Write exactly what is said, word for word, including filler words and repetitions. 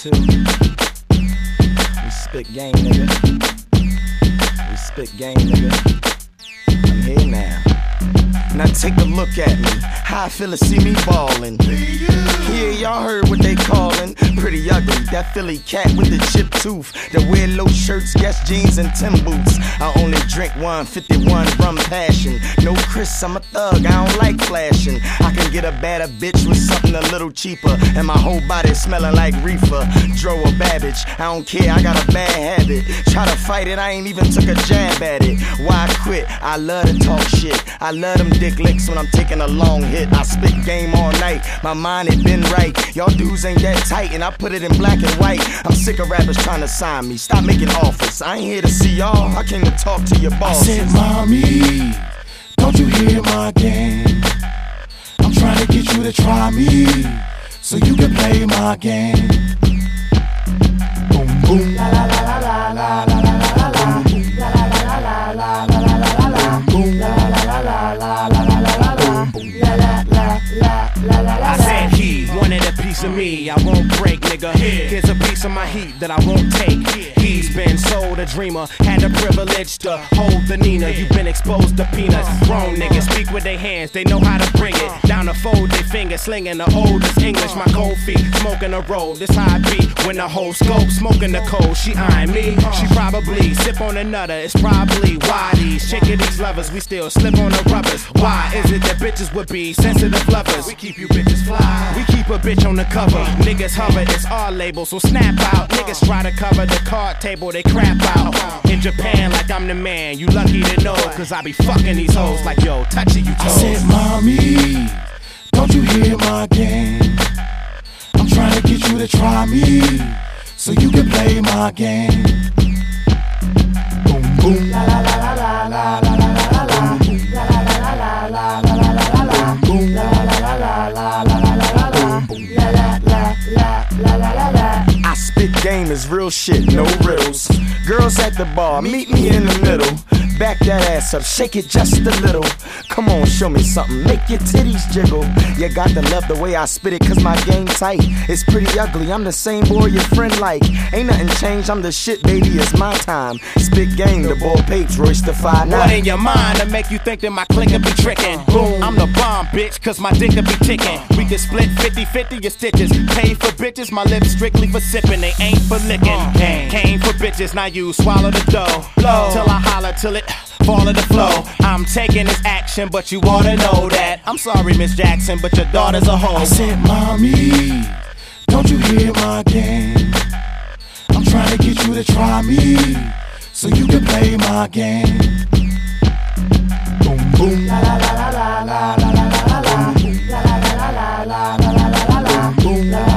two. We spit game, nigga. We spit game, nigga. I'm here now. Now take a look at me, how I feel to see me ballin'. Yeah, y'all heard what they callin'. Pretty ugly, that Philly cat with the chipped tooth, that wear low shirts, Guess jeans, and Tim boots. I only drink one fifty-one rum passion. No Chris, I'm a thug, I don't like flashing. I can get a badder bitch with something a little cheaper, and my whole body smelling like reefer. Dro or Babbage, I don't care, I got a bad habit. Try to fight it, I ain't even took a jab at it. Why quit? I love to talk shit. I love them dick licks when I'm taking a long hit. I spit game all night, my mind had been right. Y'all dudes ain't that tight, and I put it in black and white. I'm sick of rappers trying to sign me. Stop making offers. I ain't here to see y'all, I came to talk to your boss. I said, mommy, don't you hear my game? I'm trying to get you to try me, so you can play my game. Boom, boom, la la la la la la la la la. Boom, la la la la la la la la la. Boom, la la la la la la la la la. Boom, la la la la la la la. I said he wanted a piece of me, I won't break, nigga. Here's a piece of my heat that I won't take. He's been sold a dreamer, had the privilege to hold the Nina. You've been exposed to peanuts. Grown niggas speak with their hands, they know how to bring it. Down to fold their fingers, slinging the oldest English. My cold feet, smoking a roll. This how I be when the whole scope smoking the cold. She eyeing me, she probably sip on a nutter. It's probably why these chicken these lovers, we still slip on the rubbers. Why is it that bitches would be sensitive lovers? We keep you bitches fly, we keep a bitch on the cover. Niggas hover, it's our label, so snap out. Niggas try to cover the card table, they crap out. In Japan, like I'm the man, you lucky to know, cause I be fucking these hoes like yo, touch it, you toes. I said, mommy, don't you hear my game? I'm trying to get you to try me, so you can play my game. Boom, boom, la la la la la la la la la. Boom, la la la la la la la la la. Boom, la la la la la la la la la. Boom, la la la la la la la. I spit game is real shit, no riddles. Girls at the bar, meet me in the middle. Back that ass up, shake it just a little. Come on, show me something, make your titties jiggle. You got to love the way I spit it, cause my game tight. It's pretty ugly, I'm the same boy your friend like. Ain't nothing changed, I'm the shit, baby, it's my time. Spit game, the ball papes, Royce the five nine. What in your mind to make you think that my click will be tricking? Boom, I'm the bomb, bitch, cause my dick will be ticking. We can split fifty fifty your stitches. Pay for bitches, my lips strictly for sipping, they ain't for licking. Came for bitches, now you swallow the dough. Blow till I holler till it fall of the flow. I'm taking this action, but you oughta know that. I'm sorry, Miss Jackson, but your daughter's a hoe. I said, mommy, don't you hear my game? I'm trying to get you to try me, so you can play my game. Boom, boom, la la la la la la la la la. Boom, la la la la la la la la la. Boom, la